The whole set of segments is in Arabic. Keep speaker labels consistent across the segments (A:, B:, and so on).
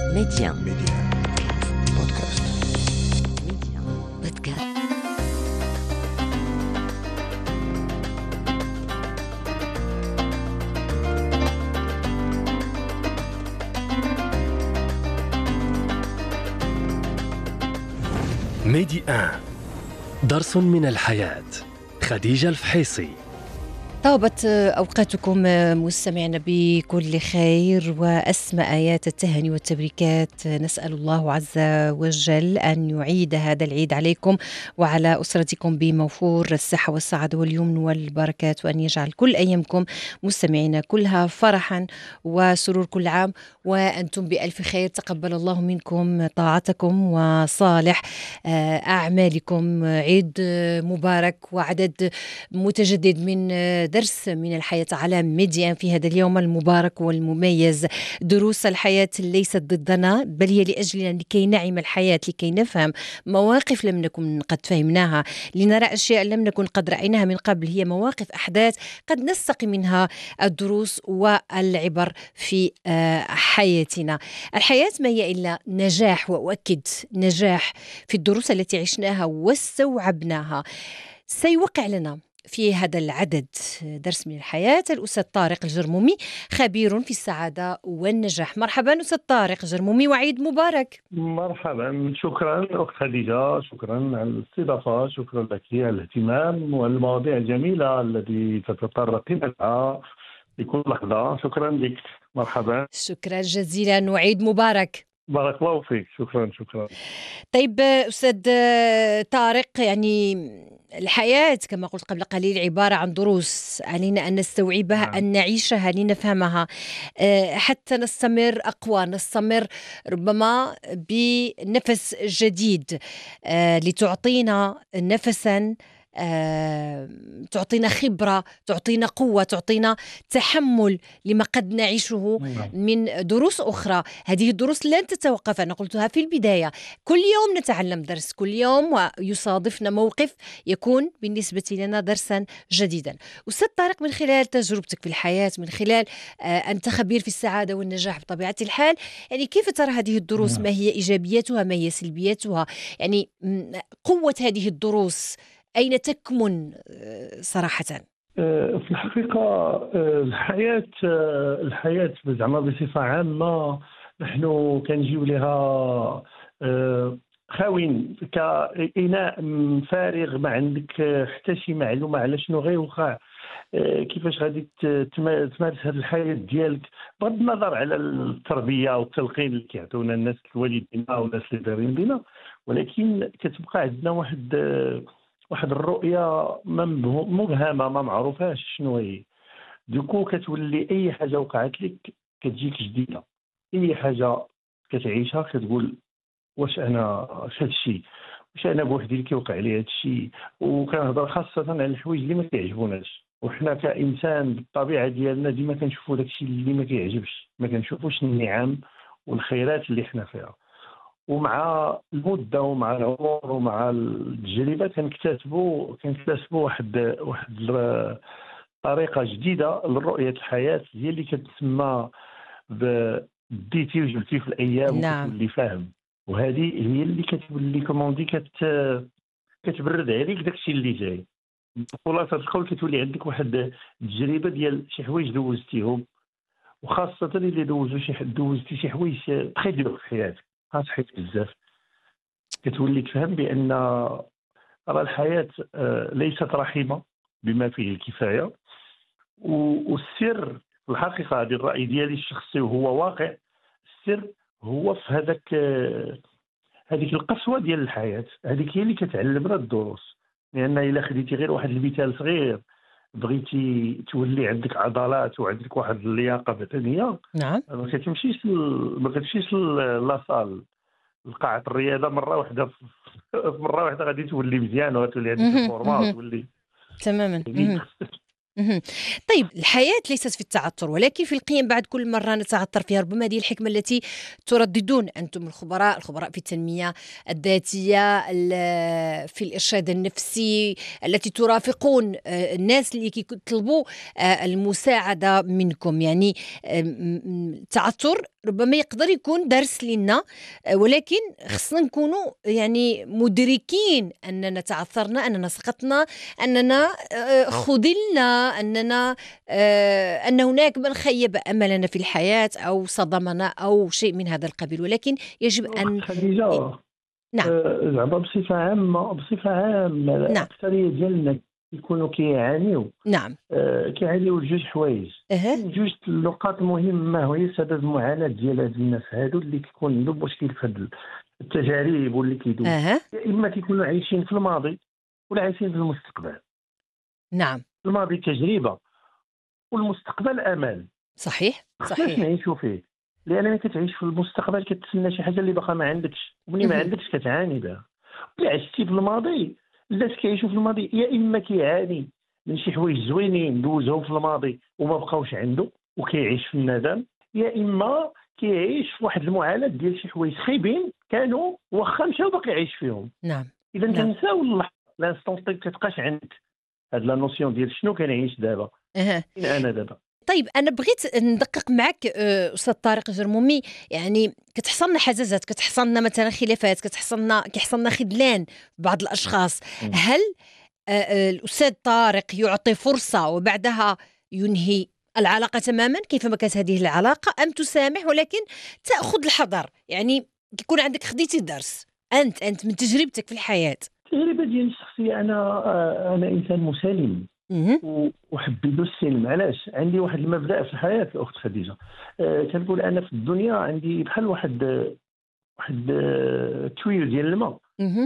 A: ميديان
B: بودكاست.
A: بودكاست.
C: ميدي درس من الحياة. خديجة الفحيصي.
D: طابت أوقاتكم مستمعنا بكل خير وأسمى آيات التهاني والتبريكات. نسأل الله عز وجل أن يعيد هذا العيد عليكم وعلى أسرتكم بموفور الصحة والسعادة واليمن والبركات، وأن يجعل كل أيامكم مستمعينا كلها فرحا وسرور كل عام وأنتم بألف خير. تقبل الله منكم طاعتكم وصالح أعمالكم. عيد مبارك وعدد متجدد من درس من الحياة على ميديان في هذا اليوم المبارك والمميز. دروس الحياة ليست ضدنا، بل هي لأجلنا لكي نعم الحياة، لكي نفهم مواقف لم نكن قد فهمناها، لنرى أشياء لم نكن قد رأيناها من قبل. هي مواقف، أحداث قد نستقي منها الدروس والعبر في حياتنا. الحياة ما هي إلا نجاح، وأؤكد نجاح في الدروس التي عشناها واستوعبناها. سيوقع لنا في هذا العدد درس من الحياة الأستاذ طارق الجرمومي، خبير في السعادة والنجاح. مرحبا أستاذ طارق الجرمومي وعيد مبارك.
E: مرحبا، شكرا أخت خديجة، شكرا على الاستضافة، شكرا لك على الاهتمام والمواضيع الجميلة التي تتطرقين لها في كل لحظة. شكرا لك، مرحبا.
D: شكرا جزيلا وعيد مبارك.
E: بارك الله فيك، شكرا.
D: طيب أستاذ طارق، يعني الحياة كما قلت قبل قليل عبارة عن دروس علينا أن نستوعبها، أن نعيشها لنفهمها، حتى نستمر أقوى، نستمر ربما بنفس جديد، لتعطينا نفسا، تعطينا خبرة، تعطينا قوة، تعطينا تحمل لما قد نعيشه من دروس أخرى. هذه الدروس لن تتوقف، أنا قلتها في البداية، كل يوم نتعلم درس، كل يوم ويصادفنا موقف يكون بالنسبة لنا درسا جديدا. أستاذ طارق، من خلال تجربتك في الحياة، من خلال أنت خبير في السعادة والنجاح بطبيعة الحال، يعني كيف ترى هذه الدروس؟ ما هي إيجابياتها؟ ما هي سلبياتها؟ يعني قوة هذه الدروس أين تكمن صراحة؟
E: في الحقيقة الحياة زعما بصفة عامة نحن كنجيو لها خاوين كإناء فارغ، ما عندك حتى شي معلومة على شنو غيوقع، كيفاش غادي تمارس هذه الحياة ديالك، بغض النظر على التربية والتلقين اللي كيعطيونا الناس الوالدين أو الناس اللي دايرين بنا، ولكن كتبقى عندنا واحد الرؤية مبهمة ما معروفاش شنو هي. دوكو كتولي أي حاجة وقعت لك كتجيك جديدة، أي حاجة كتعيشها كتقول واش أنا هادشي، واش أنا بوحدي اللي كيوقع لي هادشي. وكنهضر خاصة على الحوايج اللي ما كيعجبوناش، وحنا كإنسان بالطبيعة ديالنا ديما كنشوفوا داكشي اللي ما كيعجبش، ما كنشوفوش النعم والخيرات اللي حنا فيها. ومع المده ومع العمر ومع التجربه كنكتسبوا واحد طريقه جديده لرؤيه الحياه، هي اللي كتسمى بديتي وجبتي في الايام.
D: نعم.
E: وكتولي فاهم، وهذه هي اللي كتولي كوموندي كتبرد عليك داكشي اللي جاي. خلاصه القول كتولي عندك واحد التجربه ديال شي حوايج دوزتيهم، وخاصه اللي دوزتي شي حوايج تري دور في حياتك، صحيت بزاف، كتولي تفهم بان راه الحياه ليست رحيمه بما فيه الكفايه. والسر في الحقيقه، هذا الراي ديالي الشخصي وهو واقع، السر هو في هذيك القسوه ديال الحياه، هذيك هي اللي كتعلمنا الدروس. لان الا خديتي غير واحد المثال صغير، بغيتي تولي عندك عضلات وعندك واحد اللياقه بدنيه،
D: نعم.
E: ما كتمشيش لاصال لقاعة الرياضة مرة واحدة غادي تولي مزيان وغتولي عندك الفورما وتولي
D: تماما. مهم. طيب الحياة ليست في التعثر ولكن في القيم. بعد كل مرة نتعثر فيها، ربما هذه الحكمة التي ترددون أنتم الخبراء في التنمية الذاتية، في الإرشاد النفسي، التي ترافقون الناس اللي يطلبوا المساعدة منكم. يعني التعثر ربما يقدر يكون درس لنا، ولكن خصنا نكونوا يعني مدركين أننا تعثرنا، أننا سقطنا، أننا خذلنا، أن هناك من خيب أملنا في الحياة أو صدمنا أو شيء من هذا القبيل، ولكن يجب أن
E: خديجة،
D: نعم
E: زعما بصفة عامة
D: نعم
E: الأكثرية ديالنا يكونوا كيعانيو
D: نعم
E: لجوج حوايج. جوج النقاط مهمة هي سبب المعاناة ديال هاد الناس هادو اللي كيكون عندهم مشكل في هاد التجارب واللي كيدوز. يا إما كيكونوا عايشين في الماضي ولا عايشين في المستقبل.
D: نعم
E: الماضي تجربة والمستقبل أمل.
D: صحيح
E: خصناش نعيشوا فيه، لأن ملي كتعيش في المستقبل كتسنى شي حاجة اللي باقا ما عندكش، ومني ما عندكش كتعاني بها. ولا عشتي في الماضي، الناس كيعيشوا في الماضي يا إما كيعاني من شي حوايج زوينين دوزهم في الماضي وما بقاوش عنده وكيعيش في الندم، يا إما كيعيش في واحد المعاناة ديال شي حوايج خايبين كانوا واخا مشاو باقي يعيش فيهم.
D: نعم
E: إذا
D: نعم
E: كنساو اللحظة لانستون كتبقاش عندك هاد لا نوسيون ديال شنو كنعيش دابا، فين أنا دابا.
D: طيب أنا بغيت ندقق معك أستاذ طارق جرمومي. يعني كتحصلنا حزازات، كتحصلنا مثلا خلافات، كيحصلنا خذلان بعض الأشخاص. هل الأستاذ طارق يعطي فرصة وبعدها ينهي العلاقة تماما كيفما كانت هذه العلاقة، أم تسامح ولكن تأخذ الحذر؟ يعني يكون عندك خديتي درس أنت من تجربتك في الحياة.
E: التجربة ديالي الشخصية، أنا إنسان مسالم وحبيت السلم. علاش؟ عندي واحد المبدأ في الحياة الأخت خديجة، كنقول أنا في الدنيا عندي بحال واحد تويو ديال الماء.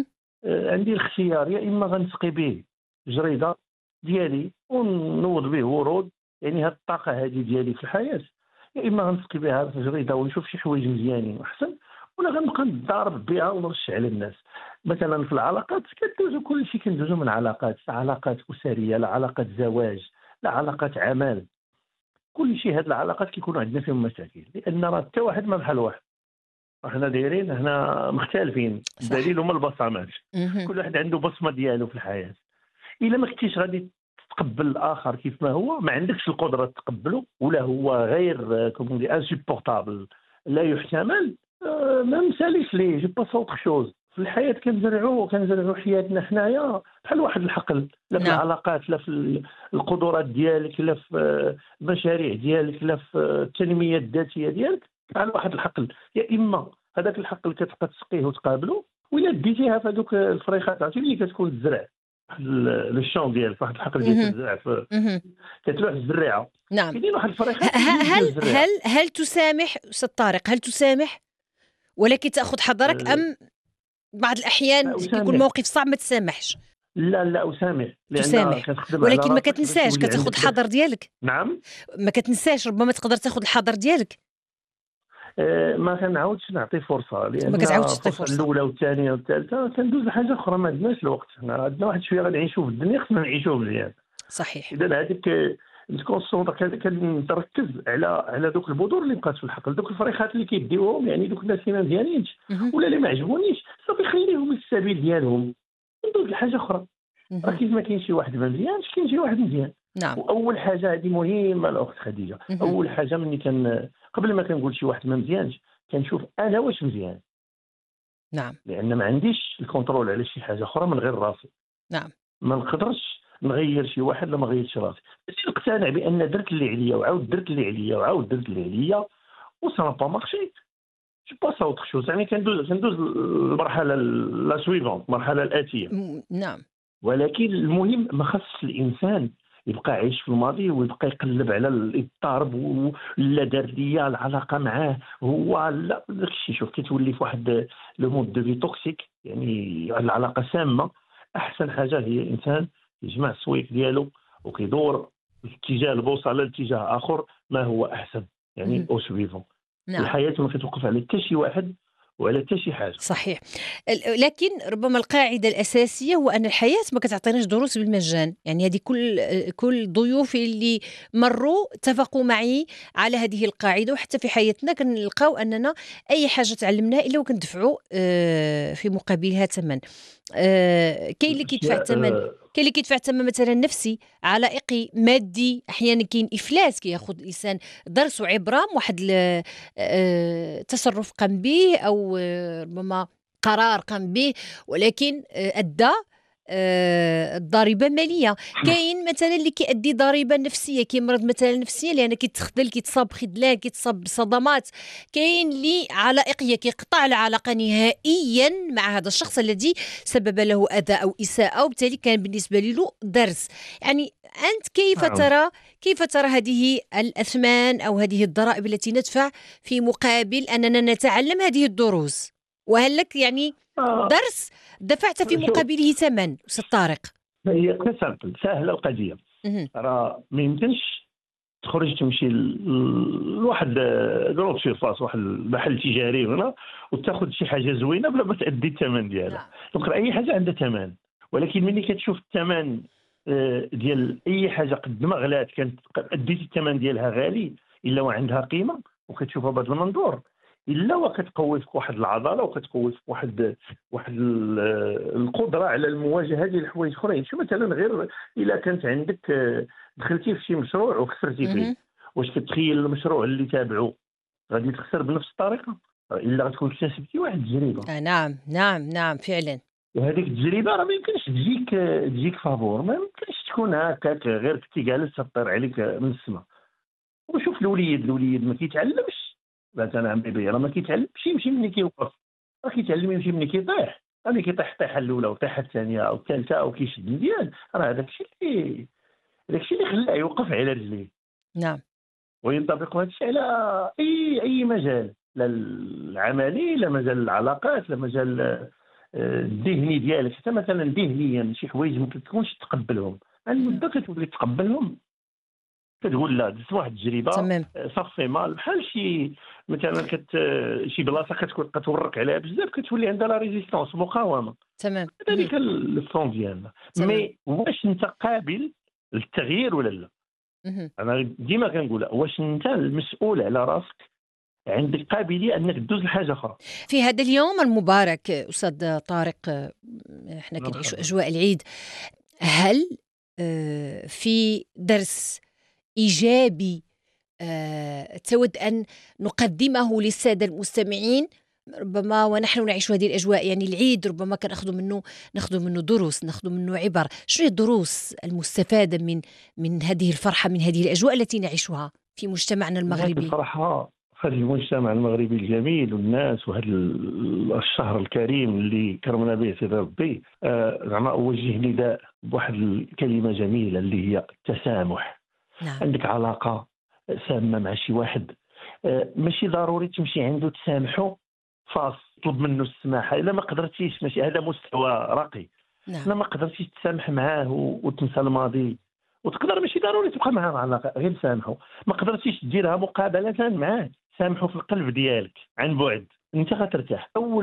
E: عندي الاختيار، يا إما غنسقي به جريدة ديالي ونوض به ورود، يعني هاد الطاقة هذه ديالي في الحياة، يا إما غنسقي بها في جريدة ونشوف شي حوايج مزيانين وأحسن، ولا غنبقى نضارب بها ونرش على الناس. مثلا في العلاقات كندوزو كل شيء، كندوزو من علاقات، لا علاقات أسرية، لا علاقات زواج، لا علاقات عمل، كل شيء. هاد العلاقات كيكونوا عندنا فيهم مشاكل، لأن راه حتى واحد ما بحال واحد، احنا دايرين هنا مختلفين. الدليل هما البصمات، كل واحد عنده بصمة ديالو في الحياة. إلا ما كنتيش غادي تقبل الآخر كيف ما هو، ما عندكش القدرة تقبله، ولا هو غير كومون انسوبورتابل، لا يحتمل، ما نساليش ليه، جو باس اوتر شوز. في الحياة كنزرعوا حياتنا حنايا بحال واحد الحقل، لا في العلاقات، لا في القدرات ديالك، لا في المشاريع ديالك، لا في التنمية الذاتية ديالك، بحال واحد الحقل. يا إما هذاك الحقل كتبقى تسقيه وتقابله، ولا ديتيها في هذوك الفريخات عرفتي اللي كتكون تزرع لو شون ديالك، واحد الحقل ديال تزرع في كتروح الزريعه.
D: نعم.
E: كاينين واحد الفريخات.
D: هل تسامح استاذ طارق؟ هل تسامح ولكن تاخذ حذرك، ام بعض الاحيان يكون موقف صعب ما تسامحش؟
E: لا أسامح،
D: تسامح ولكن ما كتنساش كتاخذ الحذر ديالك.
E: نعم،
D: ما كتنساش، ربما تقدر تاخذ الحذر ديالك.
E: ما كنعاودش نعطي فرصه، لان
D: ما كتعاودش تعطي فرصه
E: الاولى والثانيه والثالثه كندوز لحاجه اخرى. ما عندناش الوقت، حنا عندنا واحد شويه غنعيشوا في الدنيا، خصنا نعيشوه مزيان.
D: صحيح.
E: اذا هذيك كنركز على دوك البذور اللي بقات في الحقل، دوك الفريخات اللي كيديوهم، يعني دوك الناس اللي ما مزيانينش ولا اللي ما عجبونيش، صافي خليهم للسبيل ديالهم، ندوز لحاجه اخرى. راه كيف ما كاين شي واحد ما مزيانش كاين شي واحد مزيان.
D: نعم.
E: واول حاجه هذه مهمه الاخت خديجه، اول حاجه مني قبل ما كنقول شي واحد ما مزيانش كنشوف انا واش مزيان.
D: نعم.
E: لان ما عنديش الكونترول على شي حاجه اخرى من غير راسي.
D: نعم.
E: ما نقدرش نغير شي واحد لما غيرتش راسي. بس نقتنع بان درت اللي عليا وعاود درت اللي عليا وعاود درت اللي عليا وسا با مارشي، جو باس اوتر شوز، يعني كندوز المرحله لا سويفونت، المرحله الاتيه.
D: نعم.
E: ولكن المهم ما خصش الانسان يبقى عايش في الماضي ويبقى يقلب على الاضطراب ولا دار ليا العلاقه معاه هو لا داكشي. شوف كتولي في واحد لو مود دو في توكسيك، يعني العلاقه سامه. احسن حاجه هي الانسان يجمع السويق ديالو وكيدور اتجاه البوصله لاتجاه اخر ما هو احسن، يعني او سويفون.
D: نعم.
E: الحياه ما كتوقف على حتى شي واحد وعلى حتى شي حاجه.
D: صحيح. لكن ربما القاعدة الأساسية هو أن الحياة ما كتعطيناش دروس بالمجان، يعني هذه كل ضيوفي اللي مروا اتفقوا معي على هذه القاعدة، وحتى في حياتنا كنلقاو أننا أي حاجة تعلمناها إلا وكندفعوا في مقابلها ثمن. كاين اللي كيدفع ثمن، كاين اللي كيدفع ثمن مثلا نفسي، علائقي، مادي، احيانا كاين افلاس كياخذ الانسان درس وعبره من واحد تصرف قام به او ربما قرار قام به، ولكن ادى ضريبه ماليه. كاين مثلا اللي كيأدي ضريبه نفسيه، كيمرض مثلا نفسيا لان كيتخذل، كيتصاب بخذلان، كيتصاب بصدمات. كاين اللي علائقيه كيقطع العلاقه نهائيا مع هذا الشخص الذي سبب له اذى او اساءه، وبالتالي كان بالنسبه له درس. يعني انت كيف ترى هذه الاثمان او هذه الضرائب التي ندفع في مقابل اننا نتعلم هذه الدروس؟ وهل لك يعني درس دفعت في مقابله ثمن أستاذ طارق؟
E: هي سهله القضيه. راه ما يمكنش تخرج تمشي لواحد جروب شيفاس، واحد المحل تجاري هنا، وتاخذ شي حاجه زوينه بلا ما تادي الثمن ديالها. دونك اي حاجه عندها ثمن، ولكن ملي كتشوف الثمن ديال اي حاجه قد ما غلات كانت اديتي الثمن ديالها غالي الا وعندها قيمه، وكتشوفها بهذا المنظور، الا وكتقوي فيك واحد العضله وكتقوي فيك واحد القدره على المواجهه ديال الحوايج اخرين. شو مثلا غير الا كانت عندك دخلتي في شي مشروع وخسرتي فيه، واش كتخيل المشروع اللي تابعه غادي تخسر بنفس الطريقه؟ الا غتكون اكتسبتي واحد التجربه.
D: نعم فعلا.
E: وهذيك التجربه راه ما يمكنش تجيك فابور، ما يمكنش تكون هكاك غير كنتي جالس تطير عليك من السماء. وشوف الوليد ما كيتعلمش. مثلا عم بيبي راه ما كيتعلمش، يمشي ملي كيوقف، راه كيتعلم يمشي ملي كيطيح. ملي كيطيح الطيحه الاولى والطيحه الثانيه او الثالثه او كيشد مزيان، راه هذاك الشيء اللي خلاه يوقف على رجليه.
D: نعم.
E: وينطبق هذا الشيء على اي مجال، لا العملي، لا مجال العلاقات، لا مجال الذهني ديالك. حتى مثلا ذهنيا شي حوايج ما كتكونش تقبلهم، عن مده كتولي تقبلهم، كتقول لا درت واحد التجربه صافي مال، بحال شي مثلا شي بلاصه كتكون كتورك عليها بزاف، كتولي عندها لا ريزيستونس، مقاومه.
D: تمام.
E: هذيك الفون ديالنا. مي واش انت قابل للتغيير ولا لا؟ انا ديما كنقولها، واش انت المسؤول على راسك، عندك قابليه انك تدوز لحاجه اخرى.
D: في هذا اليوم المبارك استاذ طارق، احنا كنعيشوا اجواء العيد، هل في درس ايجابي تود ان نقدمه للساده المستمعين ربما ونحن نعيش هذه الاجواء؟ يعني العيد ربما كناخذ منه دروس، ناخذ منه عبر. شنو هي الدروس المستفاده من هذه الفرحه، من هذه الاجواء التي نعيشها في مجتمعنا المغربي؟
E: الفرحه في المجتمع المغربي الجميل والناس، وهذا الشهر الكريم اللي كرمنا به سيدي ربي، زعما اوجه نداء بواحد الكلمه جميله اللي هي التسامح.
D: نعم.
E: عندك علاقه سامه مع شي واحد، ماشي ضروري تمشي عنده تسامحه فاص طلب منه السماحه. الا ما قدرتيش، ماشي هذا مستوى راقي.
D: نعم.
E: الا ما قدرتيش تسامح معاه وتنسى الماضي، وتقدر ماشي ضروري تبقى معاه علاقه، غير سامحه. ما قدرتيش ديرها مقابله معاه، سامحه في القلب ديالك عن بعد، انت غترتاح. اول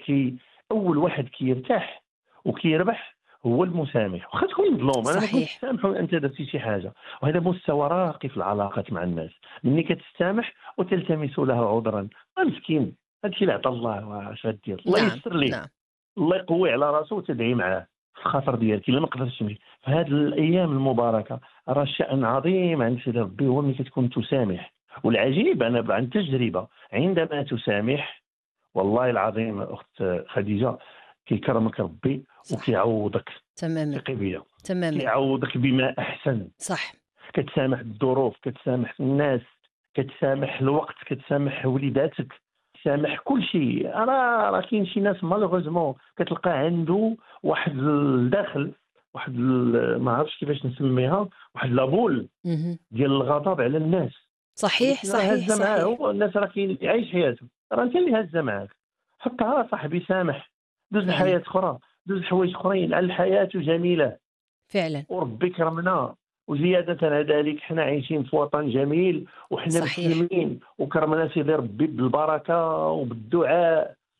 E: واحد كيرتاح وكيربح هو المسامح، واخا تكون مظلوم. انا ما كنتش سامحه وانت درتي شي حاجه، وهذا مستوى راقي في العلاقات مع الناس. ملي كتسامح وتلتمس له عذرا، مسكين هادشي اللي عطى الله، واش غدير؟ الله يسر ليه. الله يقوي على راسه وتدعي معاه في الخاطر ديالك. الا ما قدرتش تمشي في هذه الايام المباركه، راه شأن عظيم عند سيدي ربي هو ملي كتكون تسامح. والعجيب انا عن تجربه، عندما تسامح والله العظيم اخت خديجه كيكرمك ربي وكيعوضك.
D: تماما.
E: تقيبيه.
D: تماما.
E: كيعوضك بما احسن.
D: صح.
E: كتسامح الظروف، كتسامح الناس، كتسامح الوقت، كتسامح وليداتك، سامح كل شيء. انا راه كاين شي ناس مالوغوزمون كتلقى عنده واحد الداخل، واحد ما عرفتش كيفاش نسميها، واحد لابول ديال الغضب على الناس.
D: صحيح.
E: هو الناس راه كاين يعيش حياته، راه انت اللي هازه معاك. حطها صاحبي، سامح، دوز الحياه اخرى، دوز حوايج اخرين. الحياه جميله
D: فعلا،
E: وربي كرمنا. وزيادة على ذلك حنا عايشين في وطن جميل، وحنا مسلمين، وكرمنا سيدي ربي بالبركة وبالدعاء.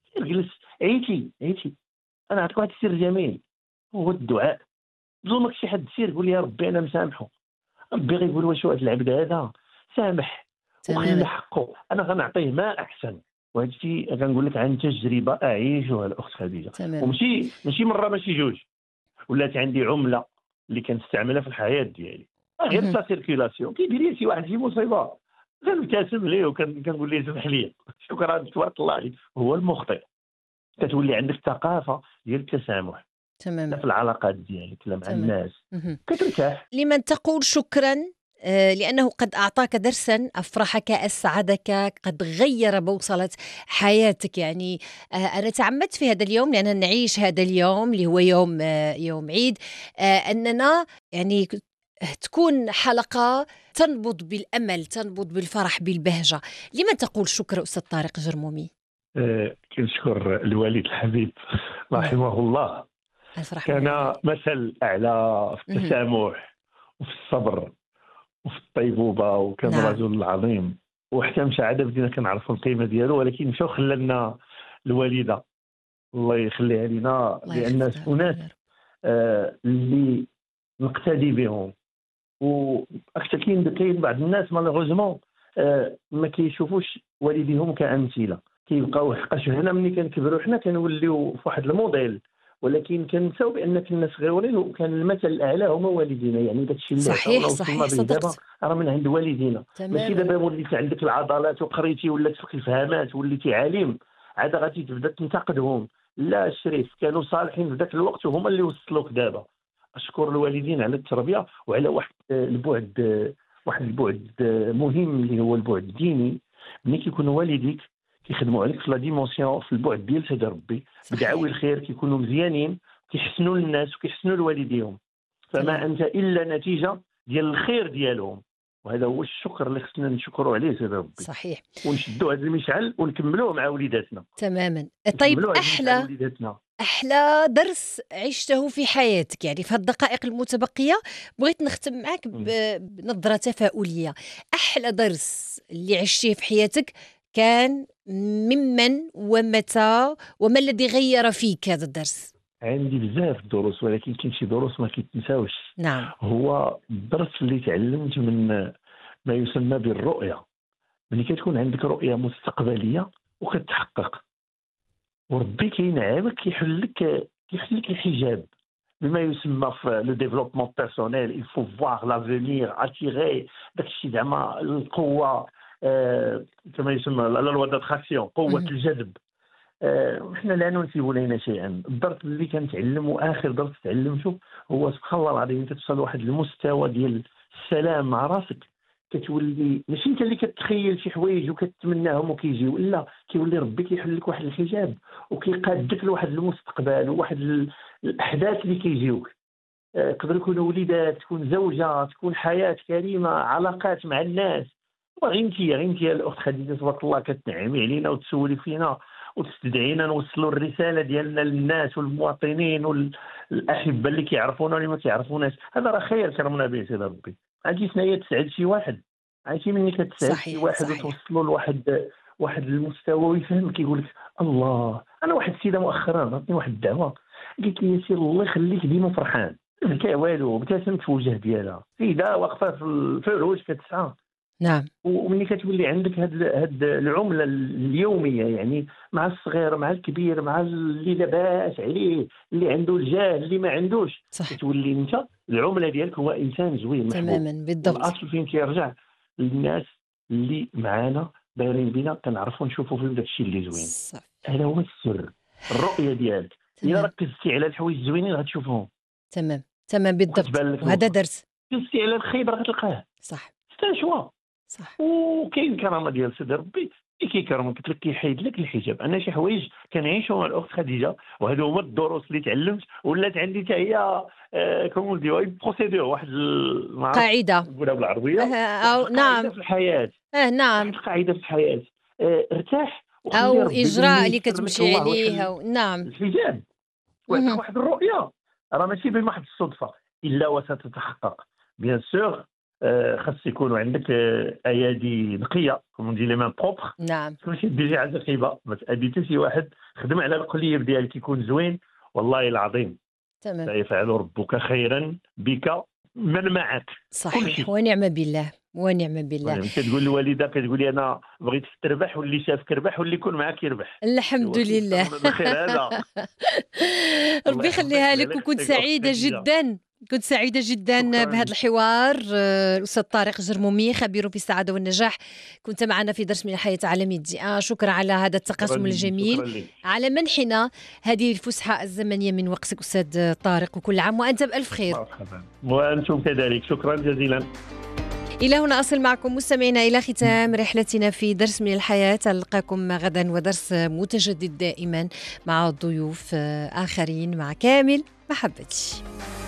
E: سير جلس، عيتي انا عطيك واحد السر جميل، هو الدعاء. ظلمك شي حد، سير قول يا ربي انا مسامحه. ربي غيقول واش هذا العبد هذا سامح وخلي
D: تماما.
E: حقه، انا غنعطيه ما احسن. وهذا الشيء غنقول لك عن تجربه اعيشها الاخت خديجه،
D: تماما.
E: وماشي مره ماشي جوج. ولات عندي عمله اللي كنستعملها في الحياه ديالي، غير
D: مهم.
E: لا سيركيلاسيون. كيدير لي شي واحد شي مصيبه كنبتسم ليه وكنقول ليه سمح لي، شكرا تبارك الله عليك. هو المخطئ. كتولي عندك ثقافه ديال التسامح، لا
D: تماما.
E: في العلاقات ديالك لا مع
D: تمام.
E: الناس،
D: مهم.
E: كترتاح.
D: لمن تقول شكرا لأنه قد أعطاك درسا أفرحك أسعدك قد غير بوصلة حياتك يعني. أنا تعمدت في هذا اليوم لأننا نعيش هذا اليوم اللي هو يوم عيد، أننا يعني تكون حلقة تنبض بالأمل، تنبض بالفرح بالبهجة. لمن تقول شكر أستاذ طارق جرمومي؟
E: كنشكر الوالد الحبيب
D: نعم.
E: رحمه الله،
D: ألف رحمة
E: كان
D: والوالد.
E: مثل أعلى في
D: مهم.
E: التسامح وفي الصبر وفي الطيبوبة، وكان
D: نعم.
E: رجل عظيم. وحتى مشى عاد بدينا كنعرفوا القيمة ديالو، ولكن مشى وخلى الوالدة الله يخليها لنا،
D: الله
E: لأن
D: يحفظها
E: أناس
D: يا رب.
E: اللي نقتدي بهم. وأكثر كاين بعض الناس مالوغوزمون ما كيشوفوش والديهم كأمثلة، كيبقاو حقاش هنا ملي كنكبروا حنا كنوليو في واحد الموديل، ولكن كنساو بان كنا صغيرين وكان المثل الاعلى هما والدينا. يعني داك الشيء اللي
D: صحيح
E: عطاونا وصلنا
D: صحيح
E: به دابا
D: صدقت
E: راه من عند والدينا. ماشي
D: تماما.
E: دابا وليتي عندك العضلات وقريتي ولا تفك الفهامات وليتي عالم عاد غادي تبدا تنتقدهم. لا، الشريف كانوا صالحين في ذاك الوقت وهما اللي وصلوك دابا. اشكر الوالدين على التربيه وعلى واحد البعد مهم اللي هو البعد الديني. ملي كيكونوا والديك كيخدموا عليك في لا ديمونسيون في البعد ديال سيدي ربي بدعاوي
D: صحيح.
E: الخير، كيكونوا مزيانين كيحسنوا للناس وكيحسنوا لوالديهم، فما
D: تمام.
E: انت الا نتيجه ديال الخير ديالهم. وهذا هو الشكر اللي خصنا نشكروا عليه سيدي ربي،
D: صحيح.
E: ونشدوا هذا المشعل ونكملوه مع وليداتنا.
D: تماما. طيب
E: نكملوا هذا المشعل
D: أحلى
E: وليداتنا.
D: أحلى درس عشته في حياتك يعني في الدقائق المتبقية، بغيت نختم معك
E: مم.
D: بنظرة تفاؤلية. أحلى درس اللي عشتيه في حياتك كان ممن ومتى وما الذي غير فيك هذا الدرس؟
E: عندي بزاف الدروس، ولكن كاين شي دروس ما كيتنساوش.
D: نعم.
E: هو الدرس اللي تعلمت من ما يسمى بالرؤية. ملي كتكون عندك رؤية مستقبلية وكتحقق، وربي كينعمك كيحل لك الحجاب بما يسمى في لو ديفلوبمون بيرسونيل. il faut voir l'avenir attirer داكشي زعما القوة، كما يسمى لا لوا داتراكسيون، قوة
D: مهم.
E: الجذب. حنا لا ننسب لنا شيئا. الدرس اللي كنتعلم واخر درس تعلمته هو سبحان الله العظيم كتوصل لواحد المستوى ديال السلام مع راسك. كتولي ماشي انت اللي كتخيل شي حوايج وكتمناهم وكيجيو، لا، كيولي ربي كيحل لك واحد الحجاب وكيقادك لواحد المستقبل وواحد الاحداث اللي كيجيوك. يقدر يكونوا وليدات، تكون زوجه، تكون حياه كريمه، علاقات مع الناس. غير انت يا الاخت خديجه تبارك الله كتنعمي علينا وتسولي فينا وتستدعينا نوصلوا الرساله ديالنا للناس والمواطنين والاحبه اللي كيعرفونا واللي ما كيعرفوناش. هذا راه خير كرمنا به سيدي ربي. عرفتي شنو هي تسعد شي واحد؟ عرفتي مني كتسعد شي
D: صحيح
E: واحد
D: صحيح.
E: وتوصلوا لواحد المستوى ويفهم كيقول لك الله. انا واحد السيده مؤخرا عطيني واحد الدعوه، قالت لي يا سير الله يخليك ديما فرحان، ما كاع والو، ابتسمت في وجه ديالها، سيده واقفه في الفروج كتسعى.
D: نعم.
E: وملي كتولي عندك هاد العمله اليوميه، يعني مع الصغير مع الكبير مع اللي لاباس عليه اللي عنده الجاه اللي ما عندوش،
D: صح.
E: كتولي انت العمله ديالك هو انسان زوين محبوب.
D: تماما بالضبط.
E: والاصل فين كيرجع للناس اللي معانا دايرين بينا كنعرفوا نشوفوا فيهم داك الشيء اللي زوين.
D: صح.
E: هذا هو السر، الرؤيه ديالك. الا
D: تمام
E: ركزتي على الحوايج الزوينين غتشوفهم
D: تمام تمام بالضبط،
E: وكتبان لك
D: وهذا
E: الاخر.
D: درس.
E: ركزتي على الخير غتلقاه.
D: صح
E: ستا شوا.
D: صح.
E: وكاين كرامه ديال سيدي ربي اللي كيكرمك، قلت لك كيحيد لك الحجاب. انا شي حوايج كنعيشهم مع الاخت خديجه، وهذو هما الدروس اللي تعلمت ولات عندي حتى هي كومون ديو بروسيدور، واحد ما عرفت
D: قاعدة.
E: نقولها بالعربيه، واحد
D: أو
E: القاعده
D: نعم.
E: في الحياه. واحد
D: نعم.
E: القاعده في الحياه، ارتاح وخلي
D: أو
E: ربي ملي
D: إجراء اللي
E: يسر لك
D: كتمشي
E: الله
D: عليه
E: ويحل
D: أو نعم.
E: الحجاب ويعطيك
D: مهم.
E: واحد الرؤيه، راه ماشي بمحض الصدفه الا وستتحقق. بيان سور خاص يكونوا عندك ايادي نقيه كومون دي لي مان بروبر.
D: نعم.
E: كلشي ديجي على الخيبه ما تادي حتى شي واحد. خدم على القليب ديالك يكون زوين، والله العظيم
D: تمام.
E: سيفعل ربك خيرا بك من معك.
D: صحيح، ونعم بالله ونعم بالله.
E: كتقول الوالده كتقولي انا بغيتك تربح، واللي شافك ربح، واللي يكون معاك يربح.
D: الحمد لله.
E: الخير هذا.
D: ربي يخليها لك، وكنت سعيده جدا، كنت سعيدة جدا بهذا الحوار. الأستاذ طارق جرمومي، خبير في السعادة والنجاح، كنت معنا في درس من الحياة عالمي الدي. شكرا على هذا التقاسم الجميل، على منحنا هذه الفسحة الزمنية من وقتك أستاذ طارق، وكل عام وأنت بألف خير.
E: مرحبا، وأنتم كذلك، شكرا جزيلا.
D: إلى هنا أصل معكم مستمعينا إلى ختام رحلتنا في درس من الحياة. ألقاكم غدا ودرس متجدد دائما مع ضيوف آخرين، مع كامل محبتي.